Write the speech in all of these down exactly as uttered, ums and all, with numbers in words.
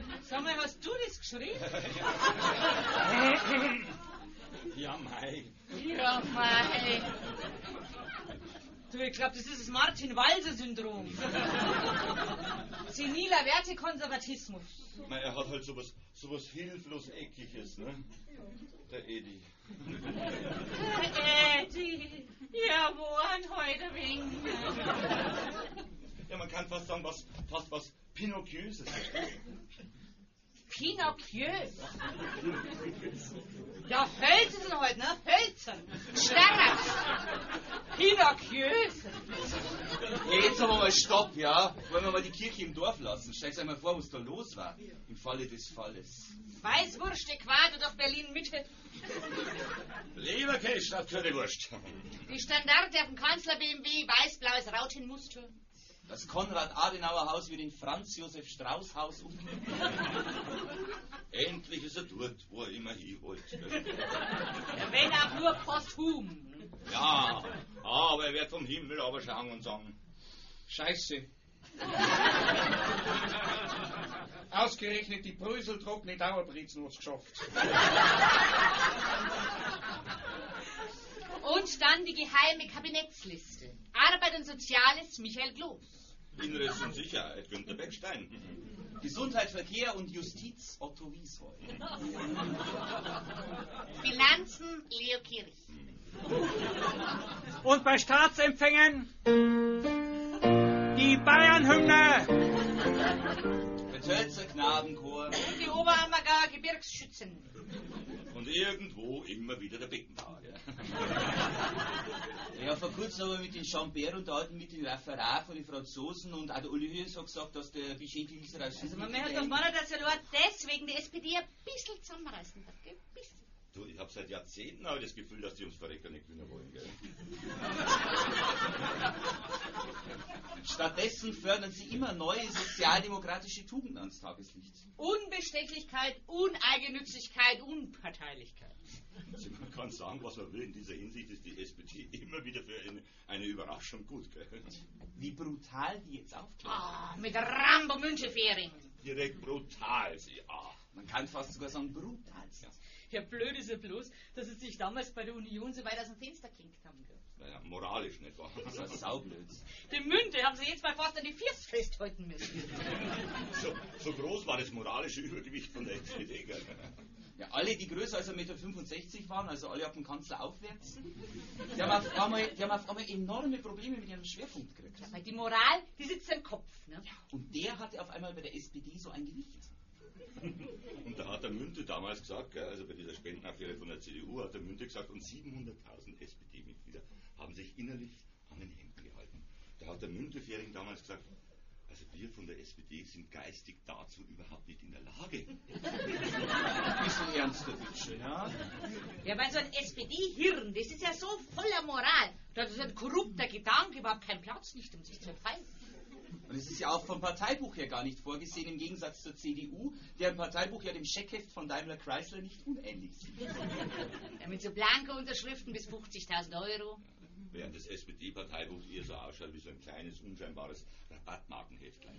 Sag mal, hast du das geschrieben? Ja, mei. Ja, mei. Du, ich glaube, das ist das Martin-Walser-Syndrom. Seniler Wertekonservatismus. Mei, er hat halt sowas, sowas hilflos Eckiges, ne? Der Edi. Der Edi. Ja, wo an heute wegen. Ja, man kann fast sagen, was, fast was Pinocchiöses. Pinocchiös? Ja, Hölzer sind heute, ne? Hölzer. Starrer. Pinocchiös. Jetzt aber mal Stopp, ja? Wollen wir mal die Kirche im Dorf lassen? Stellt euch mal vor, was da los war. Im Falle des Falles. Weißwurst, Äquator durch Berlin-Mitte. Leberkäse statt Currywurst. Die Standarte auf dem Kanzler-B M W, weiß-blaues Rautenmuster. Das Konrad-Adenauer-Haus wird in Franz-Josef-Strauß-Haus umbenannt. Endlich ist er dort, wo er immer hin wollte. Ja, wenn auch nur posthum. Ja, aber er wird vom Himmel aber schauen und sagen, Scheiße. Ausgerechnet die Bröseltrockene Dauerbrizen hat's geschafft. Und dann die geheime Kabinettsliste. Arbeit und Soziales, Michael Gloß. Inneres und Sicherheit, Günter Beckstein. Gesundheit, Verkehr und Justiz, Otto Wiesheu. Finanzen, Leo Kirch. Und bei Staatsempfängen die Bayernhymne. Der Tölzer Knabenchor. Und die Oberammergauer Gebirgsschützen. Und irgendwo immer wieder der Beckenbauer. Ja. Ja, vor kurzem haben wir mit den Chambert unterhalten, mit den Referat von den Franzosen und auch der Uli Höhes hat gesagt, dass der Bichetti Israel... Also man merkt doch mal, dass der Lord deswegen die S P D ein bisschen zusammenreißen darf, gell? Ein bisschen. Du, ich habe seit Jahrzehnten auch das Gefühl, dass die ums Verrecken nicht gewinnen wollen, gell? Stattdessen fördern sie immer neue sozialdemokratische Tugenden ans Tageslicht. Unbestechlichkeit, Uneigennützigkeit, Unparteilichkeit. Also man kann sagen, was man will. In dieser Hinsicht ist die S P D immer wieder für eine, eine Überraschung gut, gell? Wie brutal die jetzt aufklären. Ah, mit Rambo Münchefering. Direkt brutal, sie. Ah. Man kann fast sogar sagen, brutal. Ja. Ja, blöd ist ja bloß, dass sie sich damals bei der Union so weit aus dem Fenster geklinkt haben. Gell? Naja, moralisch nicht wahr? Das war saublöd. Die Münte haben sie jetzt mal fast an die First festhalten müssen. So, so groß war das moralische Übergewicht von der S P D, gell? Ja, alle, die größer als ein Meter fünfundsechzig waren, also alle ab dem Kanzler aufwärts, die haben auf einmal, die haben auf einmal enorme Probleme mit ihrem Schwerpunkt gekriegt. Ja, weil die Moral, die sitzt im Kopf. Ne? Ja, und der hatte auf einmal bei der S P D so ein Gewicht. Und da hat der Münte damals gesagt, gell, also bei dieser Spendenaffäre von der C D U hat der Münte gesagt, und siebenhunderttausend S P D-Mitglieder haben sich innerlich an den Händen gehalten. Da hat der Müntefering damals gesagt, also wir von der S P D sind geistig dazu überhaupt nicht in der Lage. Ein bisschen ernster, bitte, ja? Ja, weil so ein S P D-Hirn, das ist ja so voller Moral. Da ist ein korrupter Gedanke überhaupt keinen Platz, nicht um sich zu entfalten. Und es ist ja auch vom Parteibuch her gar nicht vorgesehen, im Gegensatz zur C D U, deren Parteibuch ja dem Scheckheft von Daimler Chrysler nicht unähnlich sieht. Ja, mit so Blanko-Unterschriften bis fünfzigtausend Euro. Während das S P D-Parteibuch eher so ausschaut wie so ein kleines, unscheinbares Rabattmarkenheftlein.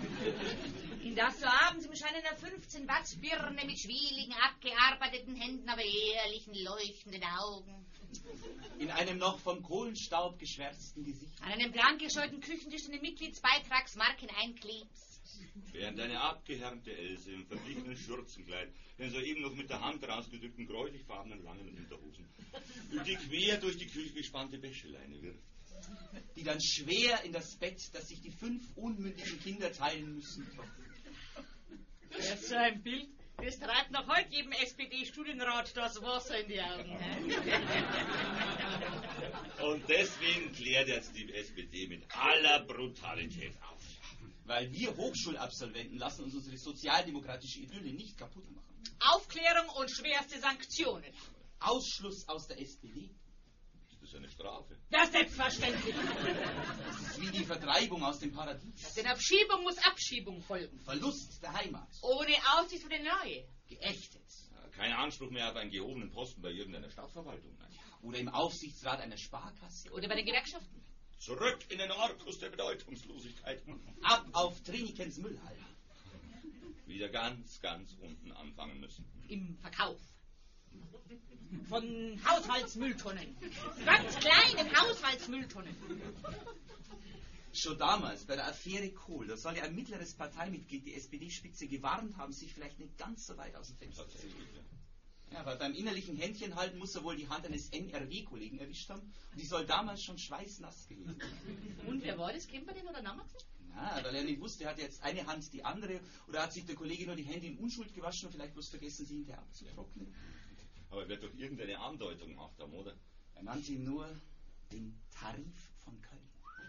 In das so abends im Schein einer fünfzehn Watt Birne mit schwieligen, abgearbeiteten Händen, aber ehrlichen, leuchtenden Augen. In einem noch vom Kohlenstaub geschwärzten Gesicht. An einem blank gescheuten Küchentisch den Mitgliedsbeitragsmarken einklebst. Während eine abgehärmte Else im verblichenen Schürzenkleid, den soeben noch mit der Hand rausgedrückten, gräulichfarbenen langen Unterhosen, die quer durch die Küche gespannte Wäscheleine wirft. Die dann schwer in das Bett, das sich die fünf unmündigen Kinder teilen müssen. Das ist so ein Bild, das treibt noch heute jedem S P D-Studienrat das Wasser in die Augen. Und deswegen klärt jetzt die S P D mit aller Brutalität auf. Weil wir Hochschulabsolventen lassen uns unsere sozialdemokratische Idylle nicht kaputt machen. Aufklärung und schwerste Sanktionen. Ausschluss aus der S P D. Das ist eine Strafe. Das ist selbstverständlich. Das ist wie die Vertreibung aus dem Paradies. Denn Abschiebung muss Abschiebung folgen. Verlust der Heimat. Ohne Aussicht für eine neue. Geächtet. Kein Anspruch mehr auf einen gehobenen Posten bei irgendeiner Stadtverwaltung. Nein. Oder im Aufsichtsrat einer Sparkasse. Oder bei den Gewerkschaften. Zurück in den Orkus der Bedeutungslosigkeit. Ab auf Trinikens Müllhalde. Wie wieder ganz, ganz unten anfangen müssen. Im Verkauf. Von Haushaltsmülltonnen. Ganz kleinen Haushaltsmülltonnen. Schon damals, bei der Affäre Kohl, da soll ja ein mittleres Parteimitglied die S P D-Spitze gewarnt haben, sich vielleicht nicht ganz so weit aus dem Fenster zu legen. Ja, aber beim innerlichen Händchen halten muss er wohl die Hand eines N R W-Kollegen erwischt haben. Und die soll damals schon schweißnass gewesen sein. Und wer war das? Kennt man den oder Namen? Na, weil er nicht wusste, er hat jetzt eine Hand die andere, oder hat sich der Kollege nur die Hände in Unschuld gewaschen und vielleicht bloß vergessen, sie hinterher abzutrocknen. Aber er wird doch irgendeine Andeutung gemacht haben, oder? Er nannte ihn nur den Tarif von Köln.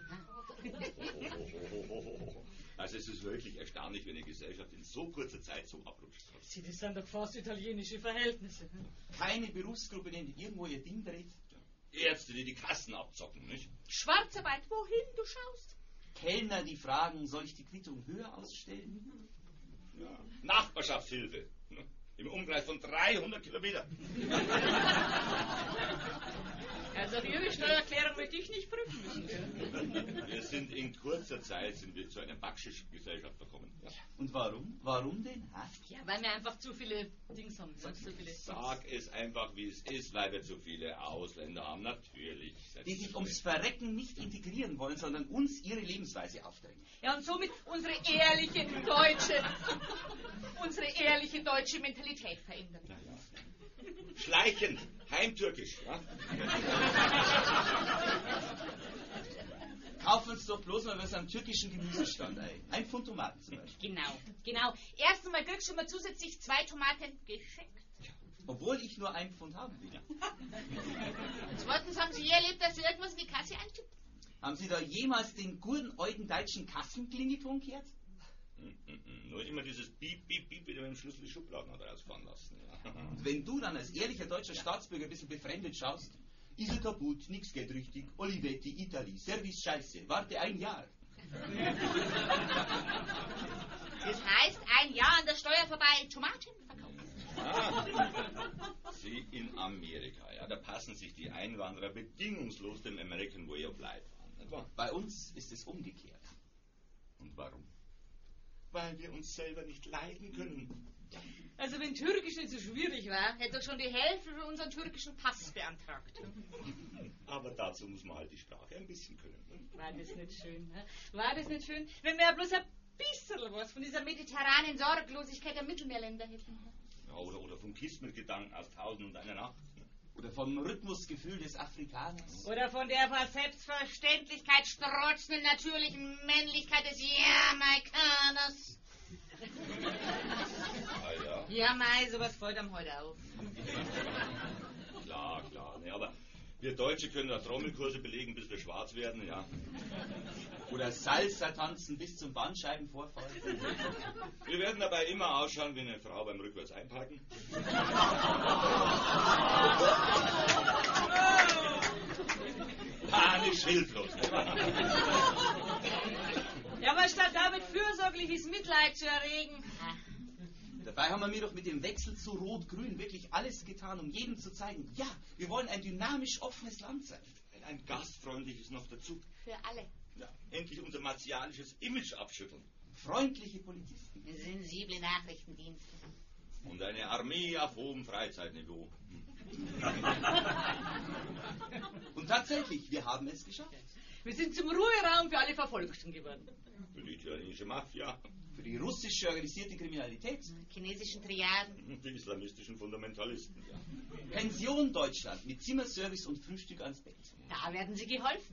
Also es ist wirklich erstaunlich, wenn eine Gesellschaft in so kurzer Zeit so abrutscht. Sie, das sind doch fast italienische Verhältnisse. Keine Berufsgruppe, die irgendwo ihr Ding dreht. Ärzte, die die Kassen abzocken, nicht? Schwarzarbeit, wohin du schaust. Kellner, die fragen, soll ich die Quittung höher ausstellen? Ja. Nachbarschaftshilfe. Im Umkreis von dreihundert Kilometern. Also Ihre Steuererklärung möchte ich nicht prüfen müssen. Wir sind in kurzer Zeit sind wir zu einer Backschisch-Gesellschaft gekommen. Ja. Und warum? Warum denn? Ha? Ja, weil wir einfach zu viele Dings haben. So viele Sag es einfach, wie es ist, weil wir zu viele Ausländer haben. Natürlich. Die sich ums Verrecken nicht integrieren wollen, sondern uns ihre Lebensweise aufdrängen. Ja, und somit unsere ehrliche deutsche, unsere ehrliche deutsche Mentalität verändern. Ja, ja. Schleichend, heimtürkisch. Ja? Kaufen uns doch bloß mal was am türkischen Gemüsestand ein. Ein Pfund Tomaten zum Beispiel. Genau, genau. Erst einmal kriegst du mal zusätzlich zwei Tomaten geschenkt. Obwohl ich nur ein Pfund haben will. Zweitens, haben Sie je erlebt, dass Sie irgendwas in die Kasse eintippen? Haben Sie da jemals den guten alten deutschen Kassenklingelton gehört? Mm, mm, mm. Nur immer dieses Piep, Piep, Piep, wieder mit dem Schlüssel die Schubladen hat rausfahren lassen. Ja. Und wenn du dann als ehrlicher deutscher Staatsbürger ein bisschen befremdet schaust, ist er kaputt, nix geht richtig, Olivetti, Italy, Service scheiße, warte ein Jahr. Das heißt, ein Jahr an der Steuer vorbei Tomaten verkaufen. Ah, Sie in Amerika, ja, da passen sich die Einwanderer bedingungslos dem American Way of Life an. Nicht wahr? Bei uns ist es umgekehrt. Und warum? Weil wir uns selber nicht leiden können. Also wenn Türkisch nicht so schwierig war, hätte doch schon die Hälfte von unseren türkischen Pass beantragt. Aber dazu muss man halt die Sprache ein bisschen können. Ne? War das nicht schön, ne? War das nicht schön? Wenn wir ja bloß ein bisschen was von dieser mediterranen Sorglosigkeit der Mittelmeerländer hätten. Ja, oder, oder vom Kismet-Gedanken aus Tausend und einer Nacht. Ne? Oder vom Rhythmusgefühl des Afrikaners. Oder von der vor Selbstverständlichkeit strotzenden natürlichen Männlichkeit des Jamaikaners. Ah, ja. Ja, mei, sowas fällt am heute auf. Klar, klar. Ne, aber wir Deutsche können da Trommelkurse belegen, bis wir schwarz werden, ja. Oder Salsa tanzen bis zum Bandscheibenvorfall. Wir werden dabei immer ausschauen wie eine Frau beim rückwärts einparken. Panisch hilflos. Ja, aber statt damit fürsorgliches Mitleid zu erregen. Dabei haben wir mir doch mit dem Wechsel zu Rot-Grün wirklich alles getan, um jedem zu zeigen, ja, wir wollen ein dynamisch offenes Land sein. Ein gastfreundliches noch dazu. Für alle. Ja, endlich unser martialisches Image abschütteln. Freundliche Polizisten. Sensible Nachrichtendienste. Und eine Armee auf hohem Freizeitniveau. Und tatsächlich, wir haben es geschafft. Wir sind zum Ruheraum für alle Verfolgten geworden. Für die italienische Mafia. Für die russische organisierte Kriminalität. Chinesischen Triaden. Die islamistischen Fundamentalisten. Ja. Pension Deutschland mit Zimmerservice und Frühstück ans Bett. Da werden Sie geholfen.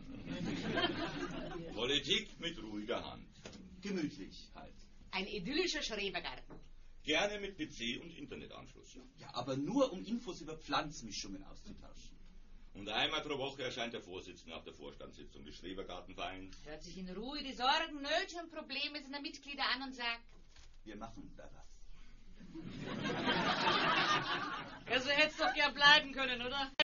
Politik mit ruhiger Hand. Gemütlich halt. Ein idyllischer Schrebergarten. Gerne mit P C und Internetanschluss. Ja. Ja, aber nur um Infos über Pflanzmischungen auszutauschen. Und einmal pro Woche erscheint der Vorsitzende auf der Vorstandssitzung des Schrebergartenvereins. Hört sich in Ruhe die Sorgen, Nöte und Probleme seiner Mitglieder an und sagt: Wir machen da was. Ja, so hätte es doch gern bleiben können, oder?